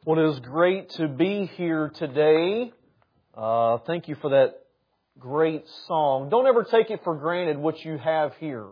Well, it is great to be here today. Thank you for that great song. Don't ever take it for granted what you have here.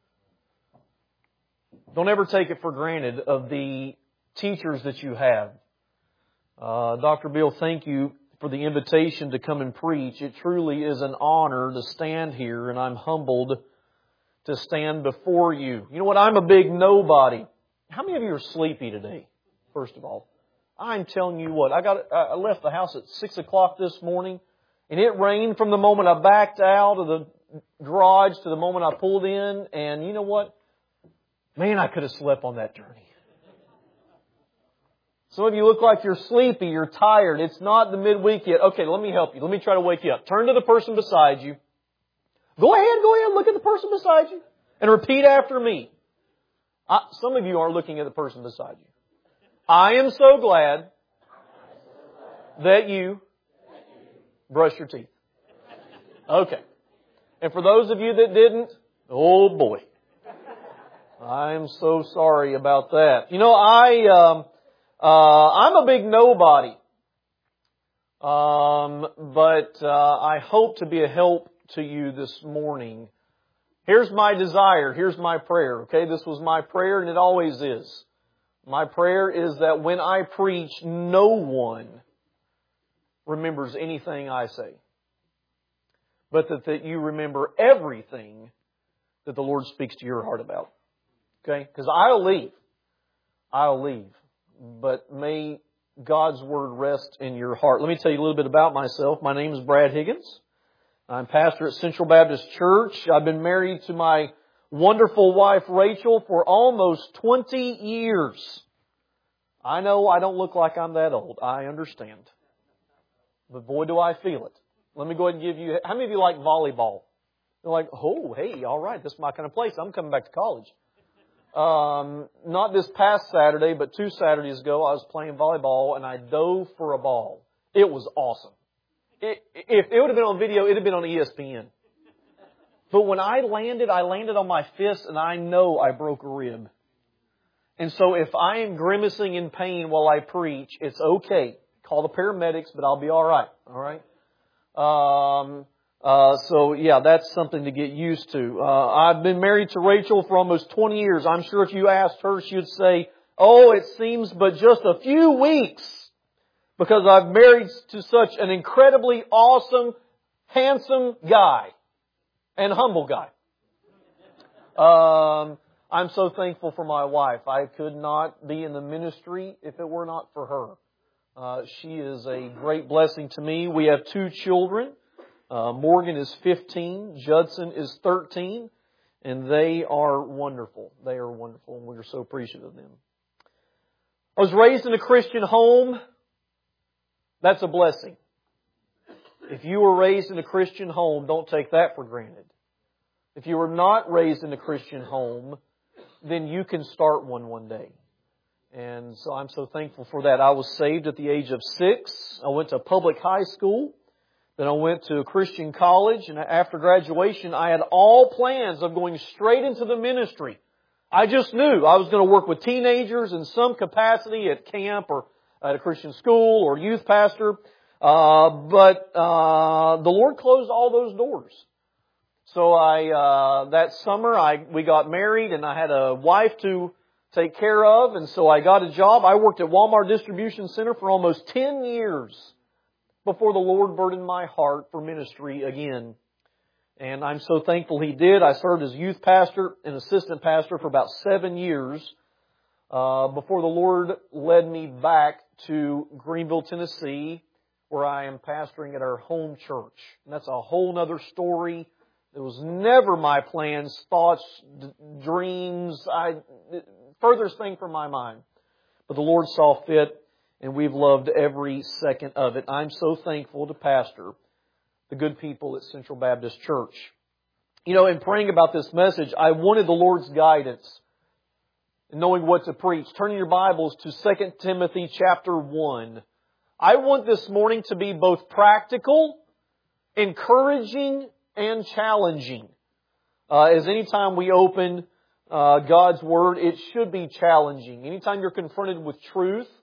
Don't ever take it for granted of the teachers that you have. Dr. Bill, thank you for the invitation to come and preach. It truly is an honor to stand here, and I'm humbled to stand before you. You know what? I'm a big nobody. How many of you are sleepy today, first of all? I'm telling you what, I left the house at 6 o'clock this morning, and it rained from the moment I backed out of the garage to the moment I pulled in, and you know what? Man, I could have slept on that journey. Some of you look like you're sleepy, you're tired. It's not the midweek yet. Okay, let me help you. Let me try to wake you up. Turn to the person beside you. Go ahead, look at the person beside you, and repeat after me. Some of you are looking at the person beside you. I am so glad that you brush your teeth. Okay. And for those of you that didn't, oh boy. I am so sorry about that. You know, I'm a big nobody. But I hope to be a help to you this morning. Here's my desire. Here's my prayer. Okay, this was my prayer and it always is. My prayer is that when I preach, no one remembers anything I say. But that you remember everything that the Lord speaks to your heart about. Okay? Because I'll leave. But may God's Word rest in your heart. Let me tell you a little bit about myself. My name is Brad Higgins. I'm pastor at Central Baptist Church. I've been married to my wonderful wife, Rachel, for almost 20 years. I know I don't look like I'm that old. I understand. But boy, do I feel it. Let me go ahead and give you... How many of you like volleyball? You're like, oh, hey, all right, this is my kind of place. I'm coming back to college. Not this past Saturday, but 2 Saturdays ago, I was playing volleyball and I dove for a ball. It was awesome. If it would have been on video, it would have been on ESPN. But when I landed on my fist, and I know I broke a rib. And so if I am grimacing in pain while I preach, it's okay. Call the paramedics, but I'll be all right. All right? So yeah, that's something to get used to. I've been married to Rachel for almost 20 years. I'm sure if you asked her, she would say, oh, it seems but just a few weeks. Because I've married to such an incredibly awesome, handsome guy. And humble guy. I'm so thankful for my wife. I could not be in the ministry if it were not for her. She is a great blessing to me. We have 2 children. Morgan is 15. Judson is 13. And they are wonderful. They are wonderful. And we are so appreciative of them. I was raised in a Christian home. That's a blessing. If you were raised in a Christian home, don't take that for granted. If you were not raised in a Christian home, then you can start one day. And so I'm so thankful for that. I was saved at the age of 6. I went to public high school. Then I went to a Christian college. And after graduation, I had all plans of going straight into the ministry. I just knew I was going to work with teenagers in some capacity at camp or at a Christian school or youth pastor. But the Lord closed all those doors. So that summer we got married and I had a wife to take care of. And so I got a job. I worked at Walmart Distribution Center for almost 10 years before the Lord burdened my heart for ministry again. And I'm so thankful He did. I served as youth pastor and assistant pastor for about 7 years before the Lord led me back to Greenville, Tennessee, where I am pastoring at our home church. And that's a whole other story. It was never my plans, thoughts, dreams, furthest thing from my mind. But the Lord saw fit, and we've loved every second of it. I'm so thankful to pastor the good people at Central Baptist Church. You know, in praying about this message, I wanted the Lord's guidance in knowing what to preach. Turning your Bibles to 2 Timothy chapter 1. I want this morning to be both practical, encouraging, and challenging. As anytime we open God's Word, it should be challenging. Anytime you're confronted with truth,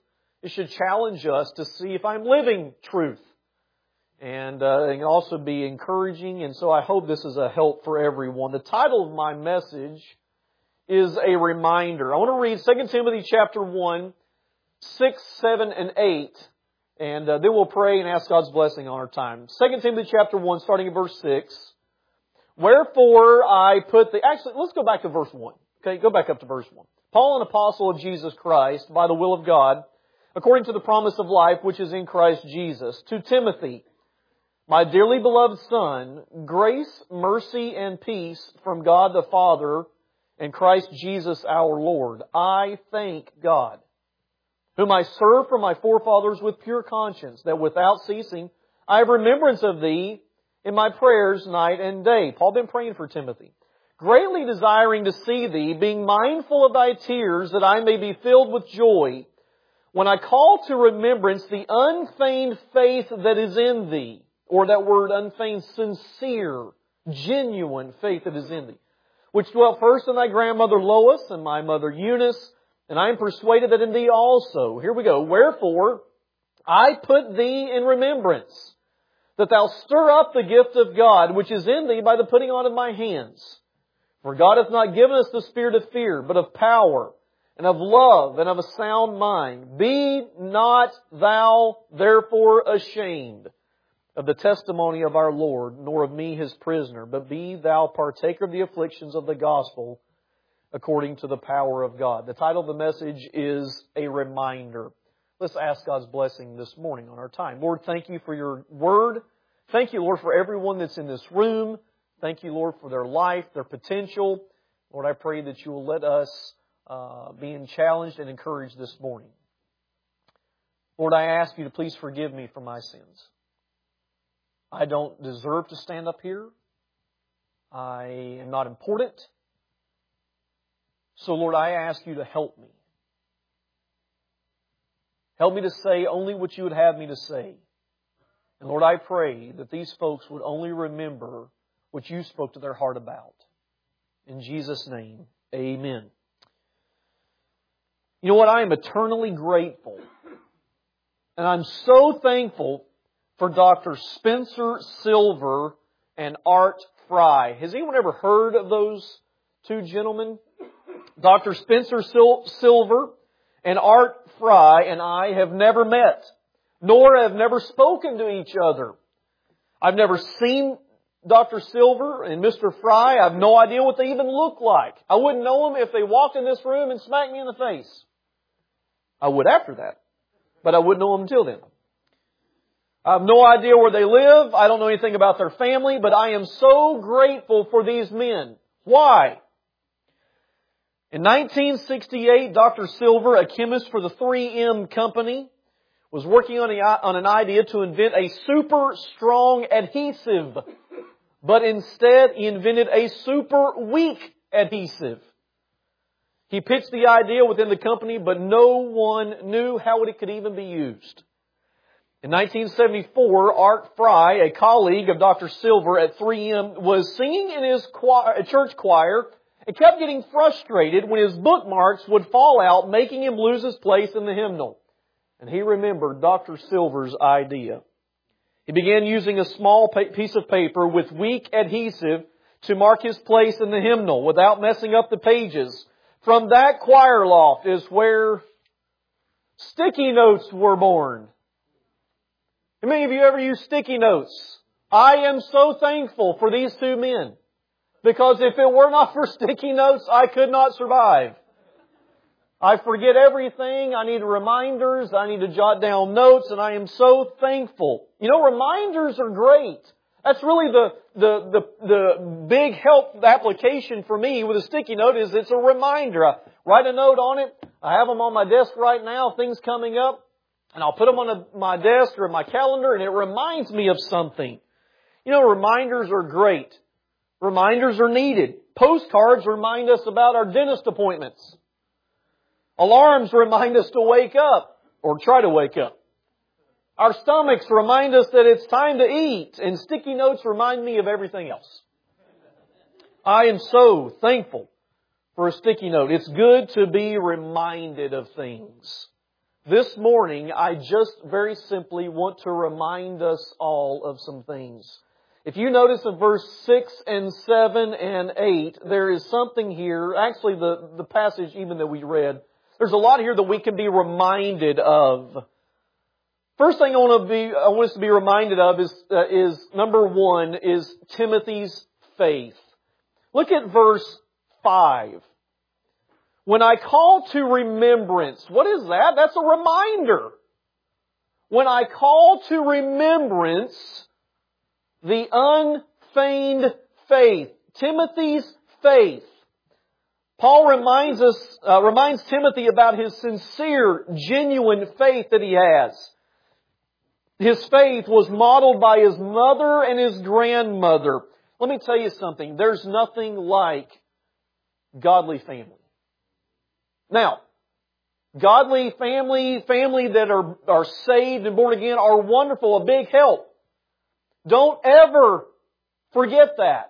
It should challenge us to see if I'm living truth. And it can also be encouraging, and so I hope this is a help for everyone. The title of my message is a reminder. I want to read 2 Timothy chapter 1, 6, 7, and 8, and then we'll pray and ask God's blessing on our time. 2 Timothy chapter 1, starting in verse 6. Wherefore I put the... Actually, let's go back to verse 1. Okay, go back up to verse 1. Paul, an apostle of Jesus Christ, by the will of God, according to the promise of life which is in Christ Jesus, to Timothy, my dearly beloved Son, grace, mercy, and peace from God the Father and Christ Jesus our Lord. I thank God, whom I serve from my forefathers with pure conscience, that without ceasing I have remembrance of Thee in my prayers night and day. Paul been praying for Timothy. Greatly desiring to see Thee, being mindful of Thy tears, that I may be filled with joy, when I call to remembrance the unfeigned faith that is in Thee, or that word unfeigned, sincere, genuine faith that is in Thee, which dwelt first in Thy grandmother Lois and my mother Eunice, and I am persuaded that in Thee also. Here we go. Wherefore, I put Thee in remembrance, that Thou stir up the gift of God, which is in Thee by the putting on of my hands. For God hath not given us the spirit of fear, but of power, and of love, and of a sound mind. Be not thou therefore ashamed of the testimony of our Lord, nor of me His prisoner, but be thou partaker of the afflictions of the gospel according to the power of God. The title of the message is A Reminder. Let's ask God's blessing this morning on our time. Lord, thank You for Your Word. Thank You, Lord, for everyone that's in this room. Thank You, Lord, for their life, their potential. Lord, I pray that You will let us be challenged and encouraged this morning. Lord, I ask You to please forgive me for my sins. I don't deserve to stand up here. I am not important. So, Lord, I ask You to help me. Help me to say only what You would have me to say. And Lord, I pray that these folks would only remember what You spoke to their heart about. In Jesus' name, amen. You know what? I am eternally grateful. And I'm so thankful for Dr. Spencer Silver and Art Fry. Has anyone ever heard of those two gentlemen? Dr. Spencer Silver and Art Fry and I have never met, nor have never spoken to each other. I've never seen Dr. Silver and Mr. Fry. I have no idea what they even look like. I wouldn't know them if they walked in this room and smacked me in the face. I would after that, but I wouldn't know them until then. I have no idea where they live. I don't know anything about their family, but I am so grateful for these men. Why? In 1968, Dr. Silver, a chemist for the 3M Company, was working on an idea to invent a super strong adhesive. But instead, he invented a super weak adhesive. He pitched the idea within the company, but no one knew how it could even be used. In 1974, Art Fry, a colleague of Dr. Silver at 3M, was singing in his church choir and kept getting frustrated when his bookmarks would fall out, making him lose his place in the hymnal. And he remembered Dr. Silver's idea. He began using a small piece of paper with weak adhesive to mark his place in the hymnal without messing up the pages. From that choir loft is where sticky notes were born. How many of you ever use sticky notes? I am so thankful for these two men. Because if it were not for sticky notes, I could not survive. I forget everything. I need reminders. I need to jot down notes, and I am so thankful. You know, reminders are great. That's really the big help application for me with a sticky note is it's a reminder. I write a note on it. I have them on my desk right now, things coming up. And I'll put them on my desk or my calendar, and it reminds me of something. You know, reminders are great. Reminders are needed. Postcards remind us about our dentist appointments. Alarms remind us to wake up, or try to wake up. Our stomachs remind us that it's time to eat, and sticky notes remind me of everything else. I am so thankful for a sticky note. It's good to be reminded of things. This morning, I just very simply want to remind us all of some things. If you notice in verse 6 and 7 and 8, there is something here, actually the passage even that we read, there's a lot here that we can be reminded of. First thing I want us to be reminded of is number 1, is Timothy's faith. Look at verse 5. When I call to remembrance, what is that? That's a reminder. When I call to remembrance the unfeigned faith, Timothy's faith. Paul reminds Timothy about his sincere, genuine faith that he has. His faith was modeled by his mother and his grandmother. Let me tell you something. There's nothing like godly family. Now, godly family that are saved and born again are wonderful, a big help. Don't ever forget that.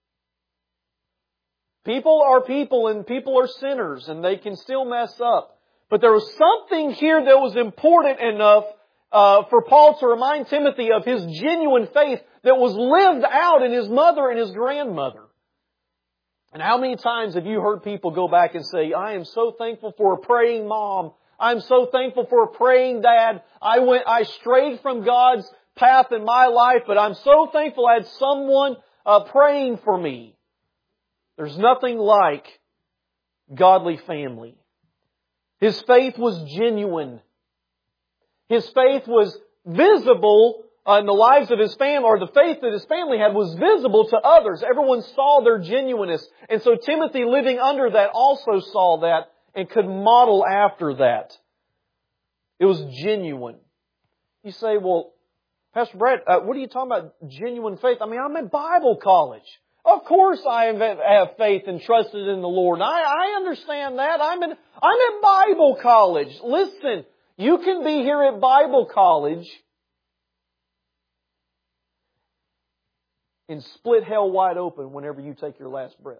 People are people and people are sinners and they can still mess up. But there was something here that was important enough for Paul to remind Timothy of his genuine faith that was lived out in his mother and his grandmother. And how many times have you heard people go back and say, I am so thankful for a praying mom. I'm so thankful for a praying dad. I strayed from God's path in my life, but I'm so thankful I had someone praying for me. There's nothing like godly family. His faith was genuine. His faith was visible in the lives of his family, or the faith that his family had was visible to others. Everyone saw their genuineness. And so Timothy, living under that, also saw that and could model after that. It was genuine. You say, well, Pastor Brad, what are you talking about genuine faith? I mean, I'm in Bible college. Of course I have faith and trusted in the Lord. I understand that. I'm in Bible college. Listen, you can be here at Bible college and split hell wide open whenever you take your last breath.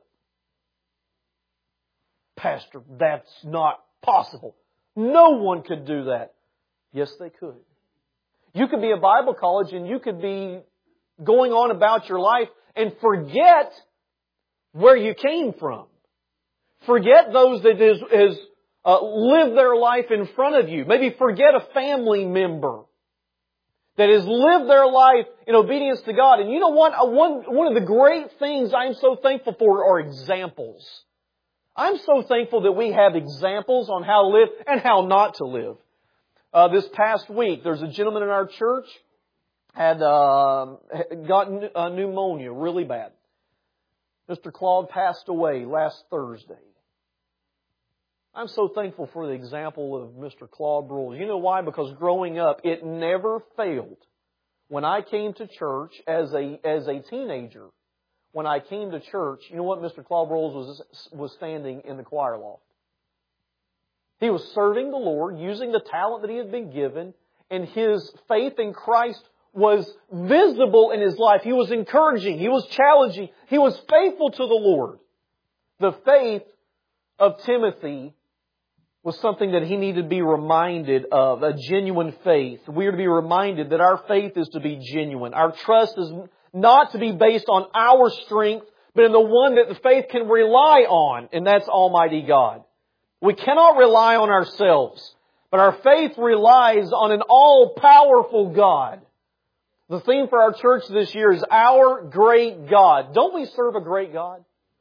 Pastor, that's not possible. No one could do that. Yes, they could. You could be at Bible college and you could be going on about your life and forget where you came from. Forget those that has lived their life in front of you. Maybe forget a family member that has lived their life in obedience to God. And you know what? One of the great things I'm so thankful for are examples. I'm so thankful that we have examples on how to live and how not to live. This past week, there's a gentleman in our church had gotten pneumonia really bad. Mr. Claude passed away last Thursday. I'm so thankful for the example of Mr. Claude Brules. You know why? Because growing up, it never failed. When I came to church as a teenager, when I came to church, you know what? Mr. Claude Brules was standing in the choir loft. He was serving the Lord, using the talent that he had been given, and his faith in Christ was visible in his life. He was encouraging. He was challenging. He was faithful to the Lord. The faith of Timothy was something that he needed to be reminded of, a genuine faith. We are to be reminded that our faith is to be genuine. Our trust is not to be based on our strength, but in the one that the faith can rely on, and that's Almighty God. We cannot rely on ourselves, but our faith relies on an all-powerful God. The theme for our church this year is Our Great God. Don't we serve a great God?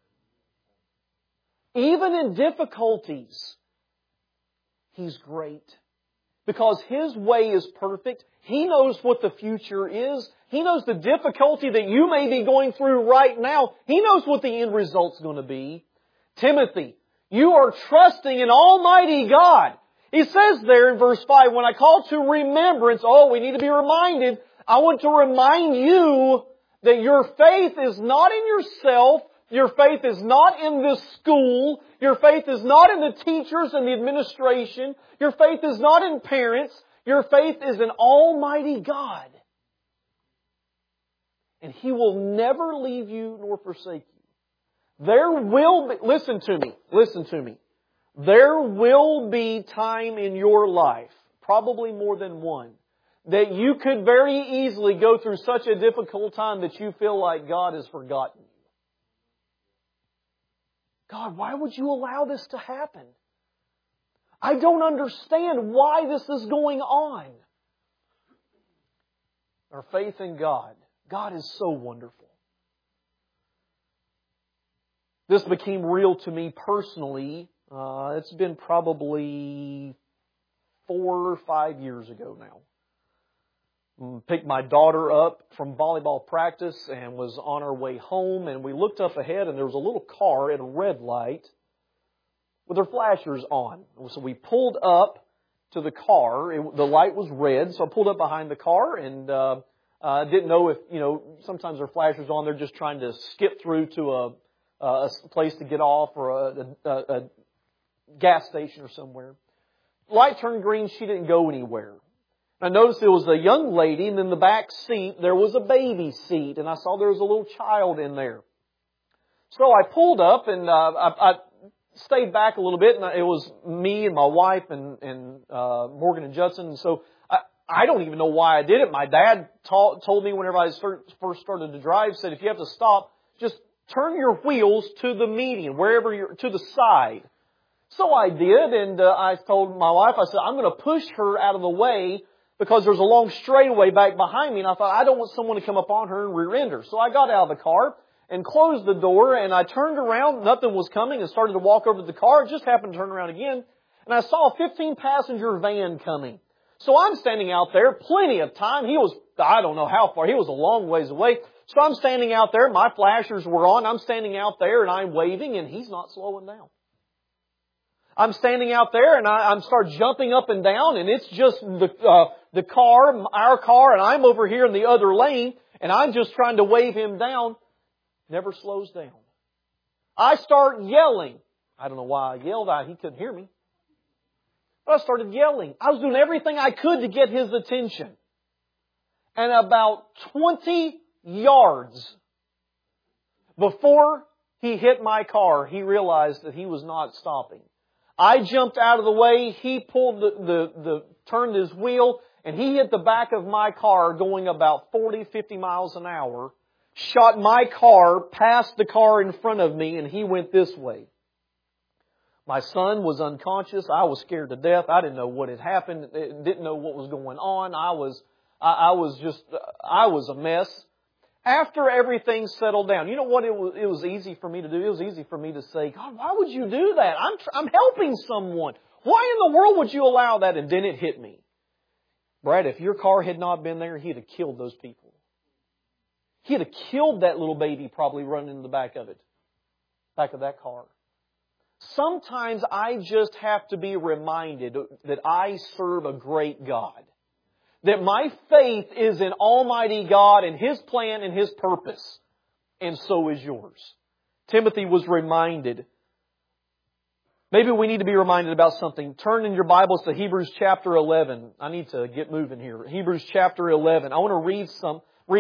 Even in difficulties, He's great. Because His way is perfect. He knows what the future is. He knows the difficulty that you may be going through right now. He knows what the end result's going to be. Timothy, you are trusting in Almighty God. He says there in verse 5, when I call to remembrance, we need to be reminded. I want to remind you that your faith is not in yourself. Your faith is not in this school. Your faith is not in the teachers and the administration. Your faith is not in parents. Your faith is in Almighty God. And He will never leave you nor forsake you. There will be, listen to me. There will be time in your life, probably more than one, that you could very easily go through such a difficult time that you feel like God has forgotten you. God, why would you allow this to happen? I don't understand why this is going on. Our faith in God. God is so wonderful. This became real to me personally. It's been probably 4 or 5 years ago now. Picked my daughter up from volleyball practice and was on our way home, and we looked up ahead and there was a little car at a red light with her flashers on. So we pulled up to the car. The light was red, so I pulled up behind the car and didn't know if, sometimes their flashers on, they're just trying to skip through to a place to get off or a gas station or somewhere. Light turned green, she didn't go anywhere. I noticed there was a young lady, and in the back seat there was a baby seat, and I saw there was a little child in there. So I pulled up, and I stayed back a little bit, and it was me and my wife and Morgan and Judson. And so I don't even know why I did it. My dad told me whenever I first started to drive, said if you have to stop, just turn your wheels to the median, wherever you're, to the side. So I did, and I told my wife, I said, I'm going to push her out of the way because there's a long straightaway back behind me, and I thought, I don't want someone to come up on her and rear-end her. So I got out of the car and closed the door, and I turned around, nothing was coming, and started to walk over to the car. It just happened to turn around again, and I saw a 15-passenger van coming. So I'm standing out there, plenty of time. He was, I don't know how far, he was a long ways away. So I'm standing out there, my flashers were on, I'm standing out there, and I'm waving, and he's not slowing down. I'm standing out there and I'm start jumping up and down, and it's just the car, our car, and I'm over here in the other lane, and I'm just trying to wave him down. Never slows down. I start yelling. I don't know why I yelled. He couldn't hear me. But I started yelling. I was doing everything I could to get his attention. And about 20 yards before he hit my car, he realized that he was not stopping. I jumped out of the way, he pulled turned his wheel, and he hit the back of my car going about 40, 50 miles an hour, shot my car past the car in front of me, and he went this way. My son was unconscious. I was scared to death. I didn't know what had happened. Didn't know what was going on. I was a mess. After everything settled down, you know what it was easy for me to do? It was easy for me to say, God, why would you do that? I'm helping someone. Why in the world would you allow that? And then it hit me. Brad, if your car had not been there, he'd have killed those people. He'd have killed that little baby probably running in the back of that car. Sometimes I just have to be reminded that I serve a great God. That my faith is in Almighty God and His plan and His purpose. And so is yours. Timothy was reminded. Maybe we need to be reminded about something. Turn in your Bibles to Hebrews chapter 11. I need to get moving here. Hebrews chapter 11. I want to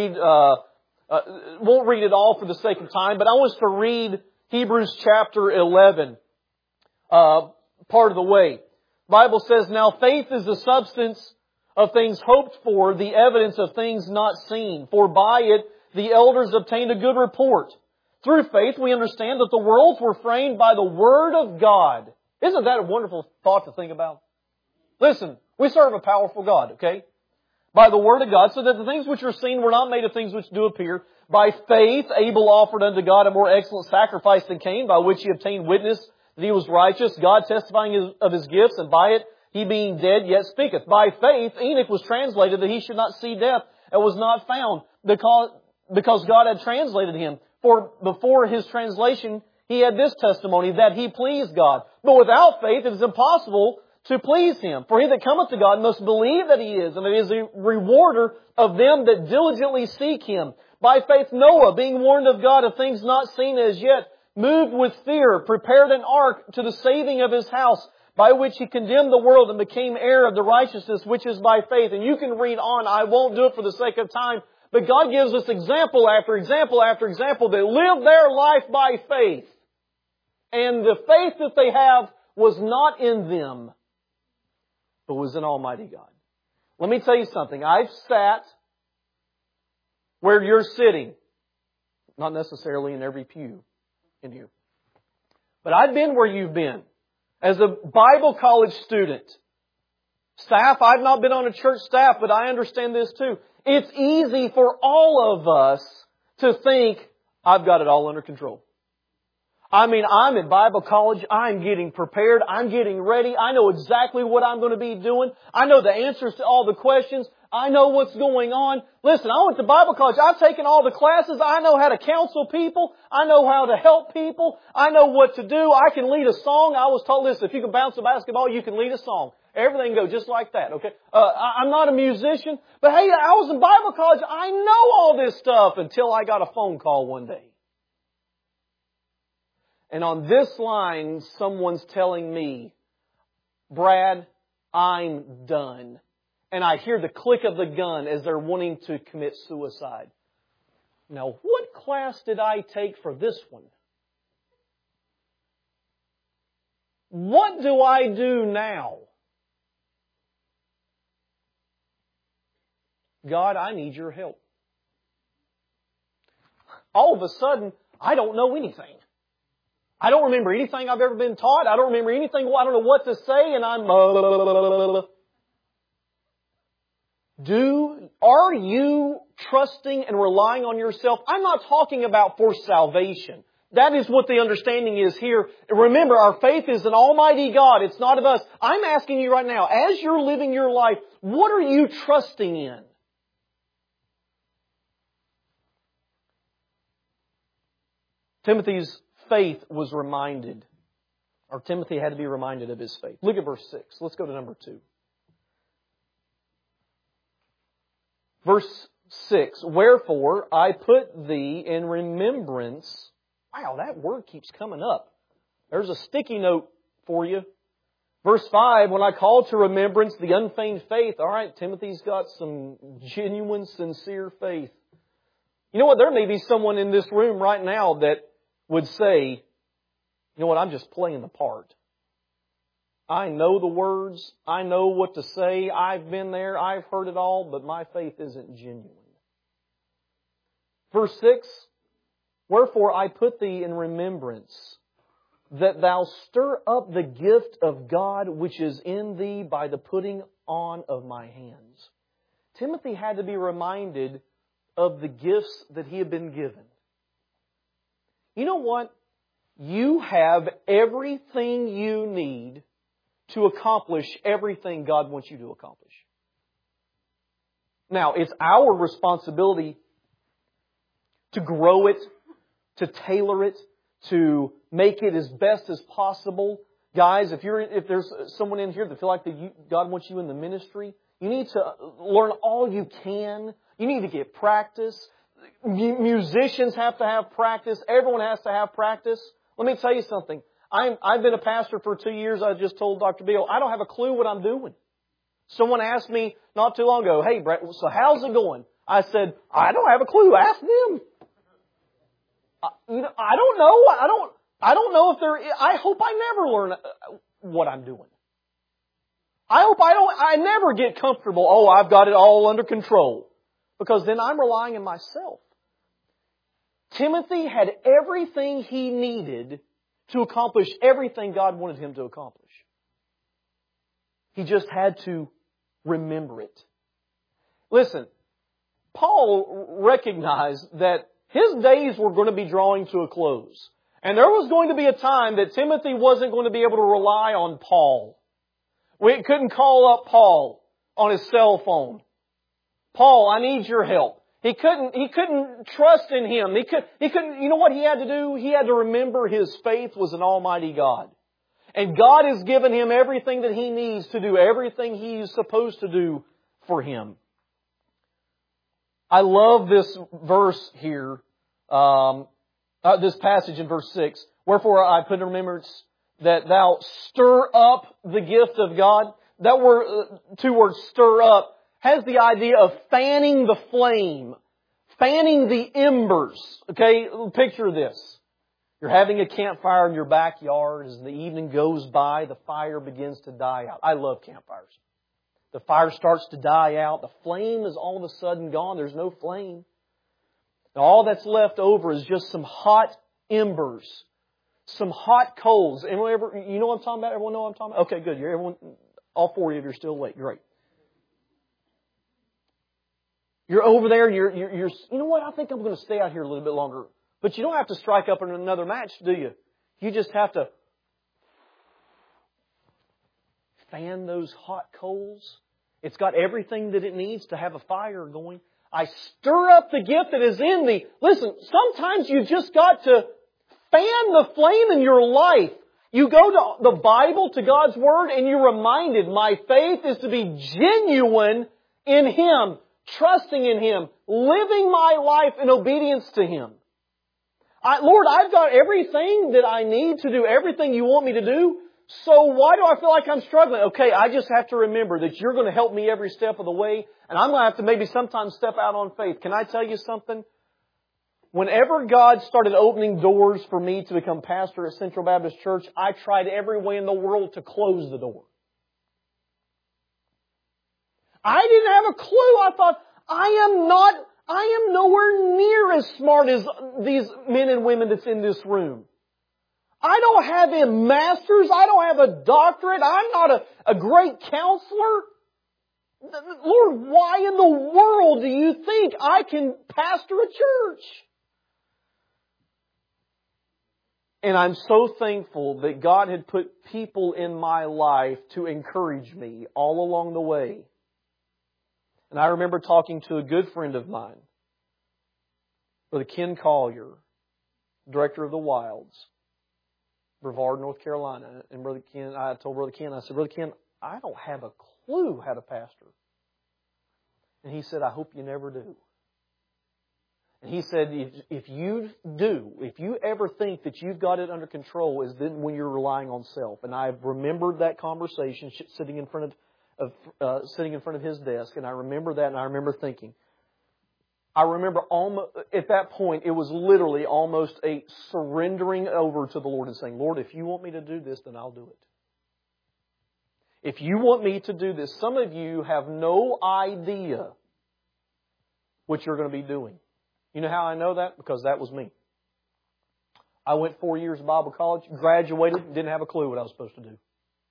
won't read it all for the sake of time, but I want us to read Hebrews chapter 11 part of the way. The Bible says, now faith is the substance of things hoped for, the evidence of things not seen. For by it the elders obtained a good report. Through faith we understand that the worlds were framed by the Word of God. Isn't that a wonderful thought to think about? Listen, we serve a powerful God, okay? By the Word of God, so that the things which are seen were not made of things which do appear. By faith Abel offered unto God a more excellent sacrifice than Cain, by which he obtained witness that he was righteous, God testifying of his gifts, and by it he being dead yet speaketh. By faith Enoch was translated that he should not see death, and was not found, because God had translated him. For before his translation he had this testimony, that he pleased God. But without faith it is impossible to please Him. For he that cometh to God must believe that He is, and that He is a rewarder of them that diligently seek Him. By faith Noah, being warned of God of things not seen as yet, moved with fear, prepared an ark to the saving of his house, by which he condemned the world and became heir of the righteousness which is by faith. And you can read on. I won't do it for the sake of time. But God gives us example after example after example that live their life by faith. And the faith that they have was not in them, but was in Almighty God. Let me tell you something. I've sat where you're sitting. Not necessarily in every pew in here. But I've been where you've been. As a Bible college student, staff, I've not been on a church staff, but I understand this too. It's easy for all of us to think, I've got it all under control. I mean, I'm at Bible college, I'm getting prepared, I'm getting ready, I know exactly what I'm going to be doing, I know the answers to all the questions, I know what's going on. Listen, I went to Bible college, I've taken all the classes, I know how to counsel people, I know how to help people, I know what to do, I can lead a song. I was told, listen, if you can bounce a basketball, you can lead a song. Everything goes just like that, okay? I'm not a musician, but hey, I was in Bible college, I know all this stuff until I got a phone call one day. And on this line, someone's telling me, Brad, I'm done. And I hear the click of the gun as they're wanting to commit suicide. Now, what class did I take for this one? What do I do now? God, I need your help. All of a sudden, I don't know anything. I don't remember anything I've ever been taught. I don't remember anything. I don't know what to say, and I'm... Are you trusting and relying on yourself? I'm not talking about for salvation. That is what the understanding is here. Remember, our faith is in Almighty God. It's not of us. I'm asking you right now, as you're living your life, what are you trusting in? Timothy's faith was reminded, or Timothy had to be reminded of his faith. Look at verse 6. Let's go to number 2. Verse 6, wherefore I put thee in remembrance. Wow, that word keeps coming up. There's a sticky note for you. Verse 5, when I call to remembrance the unfeigned faith. All right, Timothy's got some genuine, sincere faith. You know what? There may be someone in this room right now that would say, you know what, I'm just playing the part. I know the words, I know what to say, I've been there, I've heard it all, but my faith isn't genuine. Verse 6, wherefore I put thee in remembrance, that thou stir up the gift of God which is in thee by the putting on of my hands. Timothy had to be reminded of the gifts that he had been given. You know what? You have everything you need to accomplish everything God wants you to accomplish. Now, it's our responsibility to grow it, to tailor it, to make it as best as possible. Guys, if there's someone in here that feel like God wants you in the ministry, you need to learn all you can. You need to get practice. Musicians have to have practice. Everyone has to have practice. Let me tell you something. I've been a pastor for 2 years. I just told Dr. Bill, I don't have a clue what I'm doing. Someone asked me not too long ago, hey, Brett, so how's it going? I said, I don't have a clue. Ask them. I don't know. I don't know if I hope I never learn what I'm doing. I hope I never get comfortable. Oh, I've got it all under control. Because then I'm relying on myself. Timothy had everything he needed to accomplish everything God wanted him to accomplish. He just had to remember it. Listen, Paul recognized that his days were going to be drawing to a close. And there was going to be a time that Timothy wasn't going to be able to rely on Paul. We couldn't call up Paul on his cell phone. Paul, I need your help. He couldn't trust in him. He couldn't, you know what he had to do? He had to remember his faith was an Almighty God. And God has given him everything that he needs to do everything he is supposed to do for him. I love this verse here, this passage in verse 6. Wherefore I put in remembrance that thou stir up the gift of God. That word, 2 words, stir up, has the idea of fanning the flame, fanning the embers. Okay, picture this. You're having a campfire in your backyard. As the evening goes by, the fire begins to die out. I love campfires. The fire starts to die out. The flame is all of a sudden gone. There's no flame. Now, all that's left over is just some hot embers, some hot coals. Anyone ever, you know what I'm talking about? Everyone know what I'm talking about? Okay, good. Everyone, all 40 of you are still awake. Great. You're over there. You're. You know what? I think I'm going to stay out here a little bit longer. But you don't have to strike up another match, do you? You just have to fan those hot coals. It's got everything that it needs to have a fire going. I stir up the gift that is in thee. Listen, sometimes you just got to fan the flame in your life. You go to the Bible, to God's Word, and you're reminded, my faith is to be genuine in Him, trusting in Him, living my life in obedience to Him. Lord, I've got everything that I need to do everything You want me to do. So why do I feel like I'm struggling? Okay, I just have to remember that You're going to help me every step of the way. And I'm going to have to maybe sometimes step out on faith. Can I tell you something? Whenever God started opening doors for me to become pastor at Central Baptist Church, I tried every way in the world to close the door. I didn't have a clue. I thought, I am nowhere near as smart as these men and women that's in this room. I don't have a master's. I don't have a doctorate. I'm not a great counselor. Lord, why in the world do You think I can pastor a church? And I'm so thankful that God had put people in my life to encourage me all along the way. And I remember talking to a good friend of mine, Brother Ken Collier, director of the Wilds, Brevard, North Carolina. And Brother Ken, I told Brother Ken, I said, Brother Ken, I don't have a clue how to pastor. And he said, I hope you never do. And he said, if you do, if you ever think that you've got it under control, is then when you're relying on self. And I've remembered that conversation sitting in front of his desk, and I remember that, and I remember thinking. I remember almost at that point, it was literally almost a surrendering over to the Lord and saying, Lord, if You want me to do this, then I'll do it. If You want me to do this, some of you have no idea what you're going to be doing. You know how I know that? Because that was me. I went 4 years of Bible college, graduated, didn't have a clue what I was supposed to do.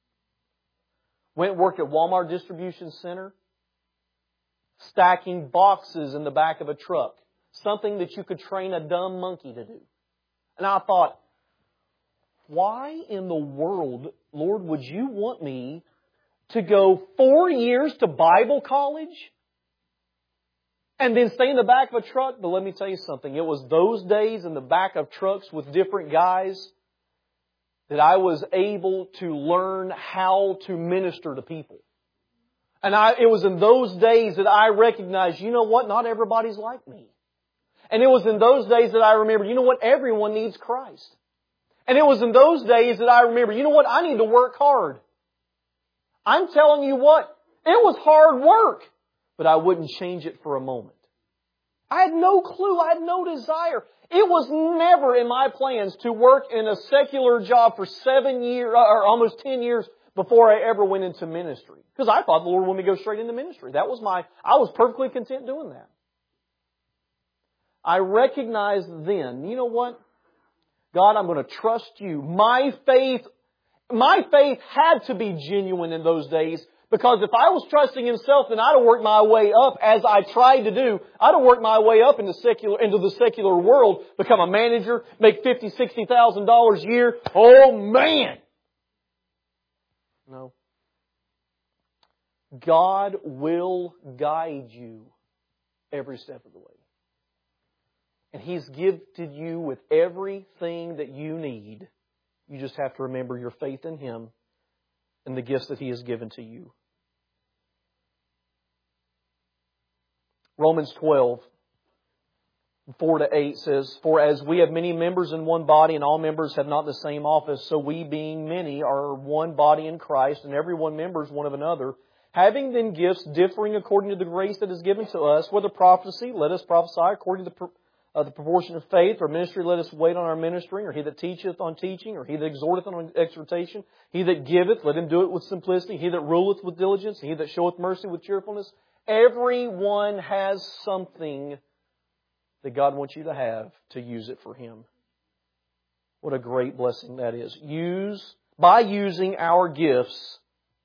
Went and worked at Walmart Distribution Center, stacking boxes in the back of a truck. Something that you could train a dumb monkey to do. And I thought, why in the world, Lord, would You want me to go 4 years to Bible college and then stay in the back of a truck? But let me tell you something. It was those days in the back of trucks with different guys that I was able to learn how to minister to people. And it was in those days that I recognized, you know what, not everybody's like me. And it was in those days that I remembered, you know what, everyone needs Christ. And it was in those days that I remembered, you know what, I need to work hard. I'm telling you what, it was hard work, but I wouldn't change it for a moment. I had no clue, I had no desire. It was never in my plans to work in a secular job for 7 years, or almost 10 years before I ever went into ministry. Because I thought the Lord wanted me to go straight into ministry. I was perfectly content doing that. I recognized then, you know what? God, I'm going to trust You. My faith had to be genuine in those days. Because if I was trusting in self, then I'd have worked my way up, as I tried to do. I'd have worked my way up into the secular world, become a manager, make $50,000, $60,000 a year. Oh man! No. God will guide you every step of the way. And He's gifted you with everything that you need. You just have to remember your faith in Him and the gifts that He has given to you. Romans 12, 4-8 says, For as we have many members in one body, and all members have not the same office, so we, being many, are one body in Christ, and every one members one of another, having then gifts differing according to the grace that is given to us, whether prophecy, let us prophesy according to the proportion of faith, or ministry, let us wait on our ministering, or he that teacheth on teaching, or he that exhorteth on exhortation. He that giveth, let him do it with simplicity. He that ruleth with diligence. He that showeth mercy with cheerfulness. Everyone has something that God wants you to have to use it for Him. What a great blessing that is. By using our gifts,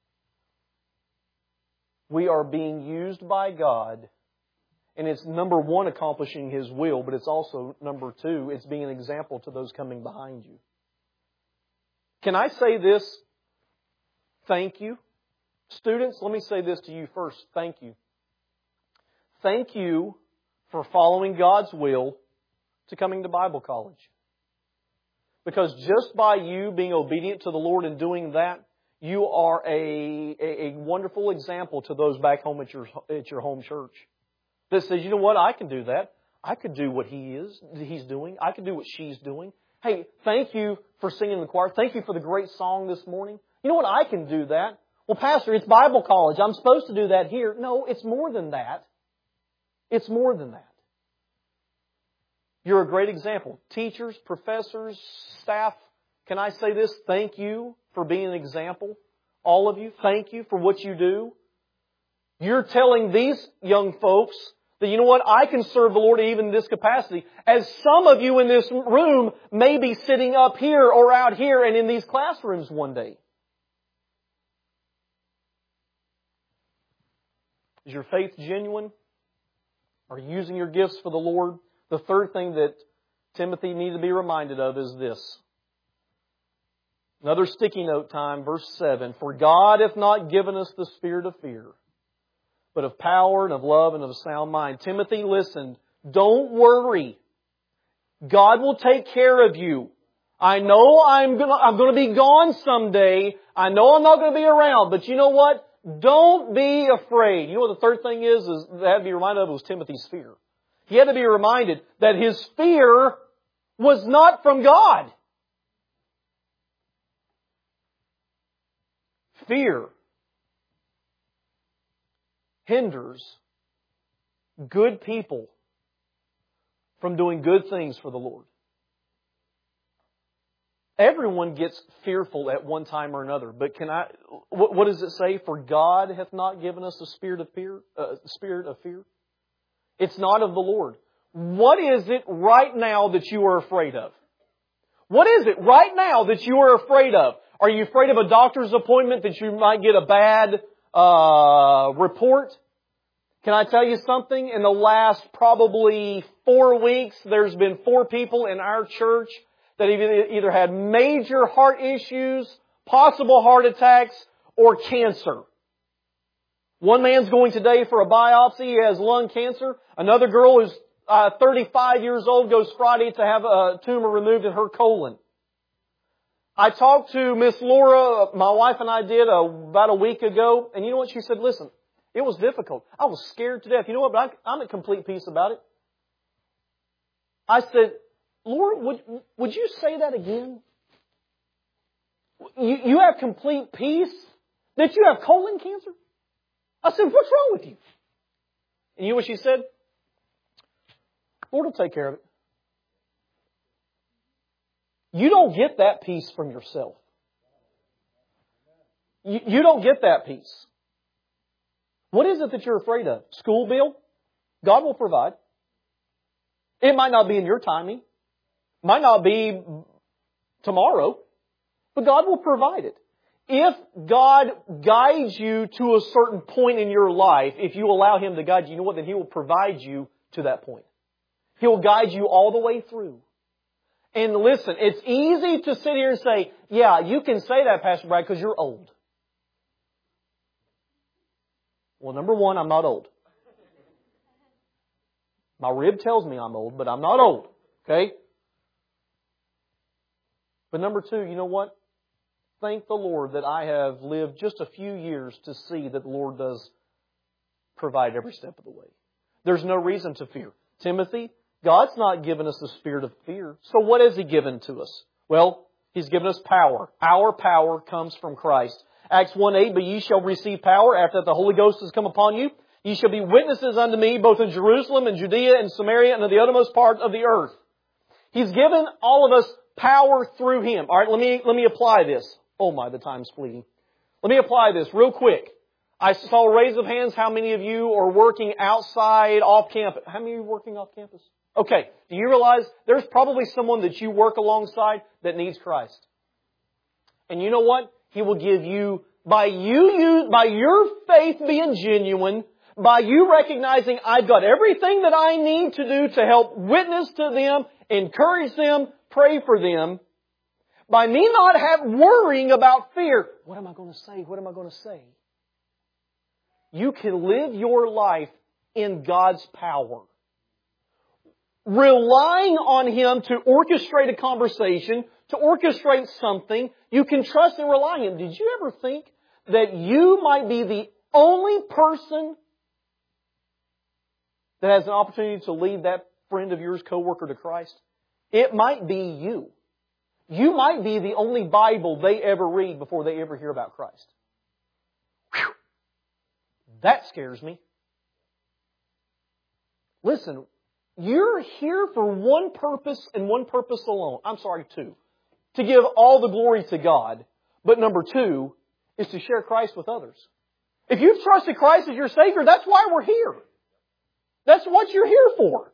we are being used by God. And it's number one, accomplishing His will, but it's also number two, it's being an example to those coming behind you. Can I say this? Thank you. Students, let me say this to you first. Thank you. Thank you for following God's will to coming to Bible college. Because just by you being obedient to the Lord and doing that, you are a wonderful example to those back home at your home church. That says, you know what, I can do that. I could do what he's doing. I can do what she's doing. Hey, thank you for singing in the choir. Thank you for the great song this morning. You know what, I can do that. Well, Pastor, it's Bible college. I'm supposed to do that here. No, it's more than that. It's more than that. You're a great example. Teachers, professors, staff, can I say this? Thank you for being an example. All of you, thank you for what you do. You're telling these young folks that, you know what, I can serve the Lord even in this capacity. As some of you in this room may be sitting up here or out here and in these classrooms one day. Is your faith genuine? Are you using your gifts for the Lord? The third thing that Timothy needs to be reminded of is this. Another sticky note time, verse 7. For God hath not given us the spirit of fear, but of power and of love and of a sound mind. Timothy, listen, don't worry. God will take care of you. I know I'm going to be gone someday. I know I'm not going to be around, but you know what? Don't be afraid. You know what the third thing is that had to be reminded of was Timothy's fear. He had to be reminded that his fear was not from God. Fear hinders good people from doing good things for the Lord. Everyone gets fearful at one time or another, but what does it say? For God hath not given us a spirit of fear. It's not of the Lord. What is it right now that you are afraid of? What is it right now that you are afraid of? Are you afraid of a doctor's appointment that you might get a bad report? Can I tell you something? In the last probably 4 weeks, there's been 4 people in our church that have either had major heart issues, possible heart attacks, or cancer. One man's going today for a biopsy. He has lung cancer. Another girl who's 35 years old goes Friday to have a tumor removed in her colon. I talked to Miss Laura, my wife and I did about a week ago, and you know what she said? Listen, it was difficult. I was scared to death. You know what? But I'm at complete peace about it. I said, Laura, would you say that again? You have complete peace? That you have colon cancer? I said, what's wrong with you? And you know what she said? Lord will take care of it. You don't get that peace from yourself. You don't get that peace. What is it that you're afraid of? School bill? God will provide. It might not be in your timing. Might not be tomorrow. But God will provide it. If God guides you to a certain point in your life, if you allow Him to guide you, you know what? Then He will provide you to that point. He will guide you all the way through. And listen, it's easy to sit here and say, yeah, you can say that, Pastor Brad, because you're old. Well, number one, I'm not old. My rib tells me I'm old, but I'm not old. Okay? But number two, you know what? Thank the Lord that I have lived just a few years to see that the Lord does provide every step of the way. There's no reason to fear. Timothy, God's not given us the spirit of fear. So what has He given to us? Well, He's given us power. Our power comes from Christ. Acts 1:8, but ye shall receive power after that the Holy Ghost has come upon you, Ye shall be witnesses unto me both in Jerusalem and Judea and Samaria and to the uttermost part of the earth. He's given all of us power through Him. All right, let me apply this. Oh my, the time's fleeting. Let me apply this real quick. I saw a raise of hands. How many of you are working outside, off campus? How many of you are working off campus? Okay. Do you realize there's probably someone that you work alongside that needs Christ? And you know what? He will give you, by your faith being genuine, by you recognizing I've got everything that I need to do to help witness to them, encourage them, pray for them, by me not worrying about fear. What am I going to say? What am I going to say? You can live your life in God's power. Relying on Him to orchestrate a conversation, to orchestrate something, you can trust and rely on Him. Did you ever think that you might be the only person that has an opportunity to lead that friend of yours, coworker, to Christ? It might be you. You might be the only Bible they ever read before they ever hear about Christ. Whew. That scares me. Listen, you're here for one purpose and one purpose alone. I'm sorry, two. To give all the glory to God. But number two is to share Christ with others. If you've trusted Christ as your Savior, that's why we're here. That's what you're here for.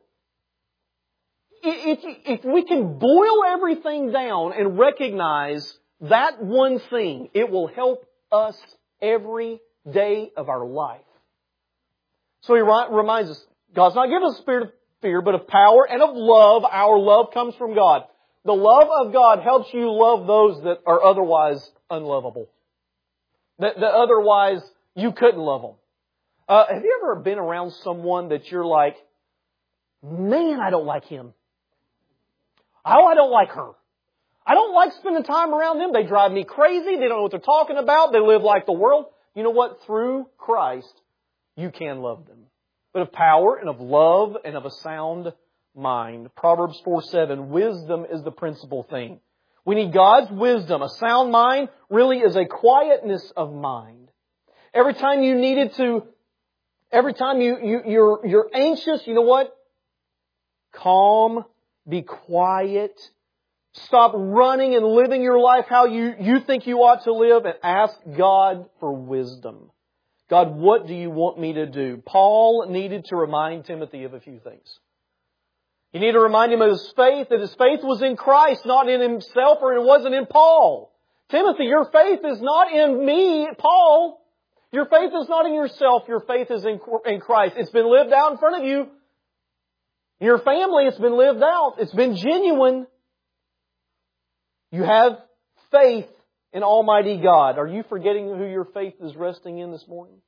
If we can boil everything down and recognize that one thing, it will help us every day of our life. So He reminds us, God's not given us a spirit of fear, but of power and of love. Our love comes from God. The love of God helps you love those that are otherwise unlovable. That otherwise you couldn't love them. Have you ever been around someone that you're like, man, I don't like him. Oh, I don't like her. I don't like spending time around them. They drive me crazy. They don't know what they're talking about. They live like the world. You know what? Through Christ, you can love them. But of power and of love and of a sound mind. Proverbs 4:7, wisdom is the principal thing. We need God's wisdom. A sound mind really is a quietness of mind. Every time you needed to, every time you're anxious, you know what? Calm, be quiet. Stop running and living your life how you think you ought to live and ask God for wisdom. God, what do you want me to do? Paul needed to remind Timothy of a few things. You need to remind him of his faith, that his faith was in Christ, not in himself, or it wasn't in Paul. Timothy, your faith is not in me, Paul. Your faith is not in yourself. Your faith is in Christ. It's been lived out in front of you. Your family, it's been lived out. It's been genuine. You have faith in Almighty God. Are you forgetting who your faith is resting in this morning?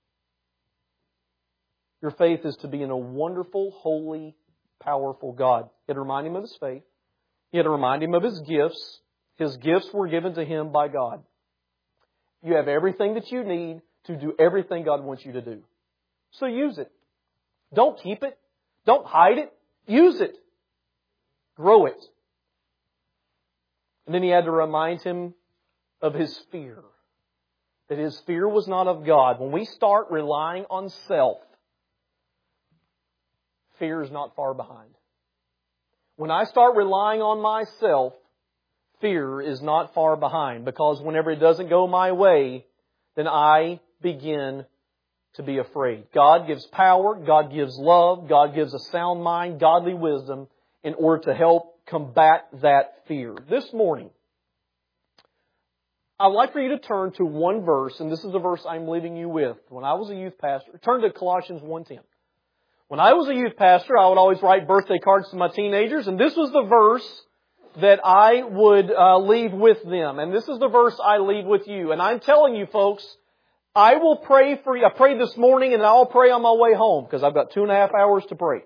Your faith is to be in a wonderful, holy, powerful God. You had to remind Him of His faith. You had to remind Him of His gifts. His gifts were given to Him by God. You have everything that you need to do everything God wants you to do. So use it. Don't keep it. Don't hide it. Use it. Grow it. And then He had to remind him of his fear. That his fear was not of God. When we start relying on self, fear is not far behind. When I start relying on myself, fear is not far behind. Because whenever it doesn't go my way, then I begin to be afraid. God gives power, God gives love, God gives a sound mind, godly wisdom in order to help combat that fear. This morning, I'd like for you to turn to one verse, and this is the verse I'm leaving you with. When I was a youth pastor, turn to Colossians 1:10. When I was a youth pastor, I would always write birthday cards to my teenagers, and this was the verse that I would leave with them. And this is the verse I leave with you. And I'm telling you, folks, I will pray for you. I prayed this morning, and I'll pray on my way home, because I've got 2.5 hours to pray.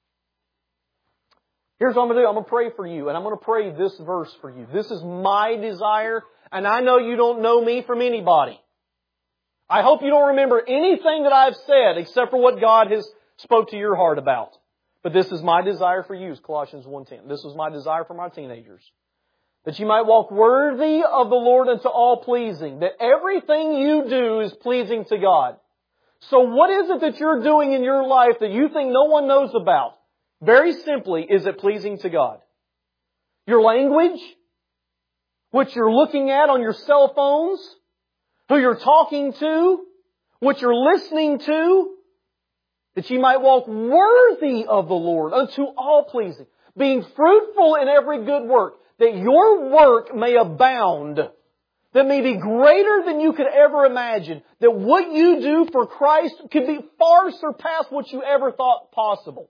Here's what I'm going to do. I'm going to pray for you, and I'm going to pray this verse for you. This is my desire, and I know you don't know me from anybody. I hope you don't remember anything that I've said except for what God has spoke to your heart about. But this is my desire for you, is Colossians 1:10. This was my desire for my teenagers. That you might walk worthy of the Lord unto all pleasing. That everything you do is pleasing to God. So what is it that you're doing in your life that you think no one knows about? Very simply, is it pleasing to God? Your language? What you're looking at on your cell phones? Who you're talking to? What you're listening to? That ye might walk worthy of the Lord, unto all pleasing, being fruitful in every good work, that your work may abound, that may be greater than you could ever imagine, that what you do for Christ could be far surpass what you ever thought possible.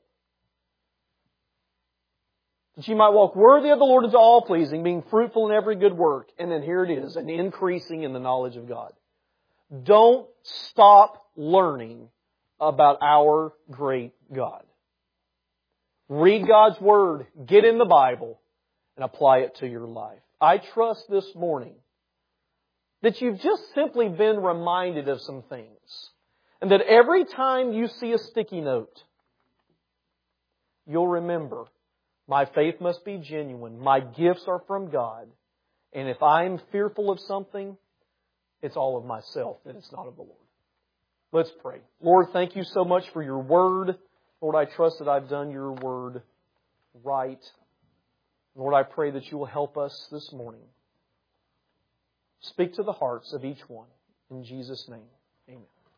That you might walk worthy of the Lord unto all pleasing, being fruitful in every good work. And then here it is, and increasing in the knowledge of God. Don't stop learning about our great God. Read God's Word, get in the Bible, and apply it to your life. I trust this morning that you've just simply been reminded of some things. And that every time you see a sticky note, you'll remember, my faith must be genuine. My gifts are from God. And if I'm fearful of something, it's all of myself, and it's not of the Lord. Let's pray. Lord, thank you so much for your Word. Lord, I trust that I've done your Word right. Lord, I pray that you will help us this morning. Speak to the hearts of each one. In Jesus' name, amen.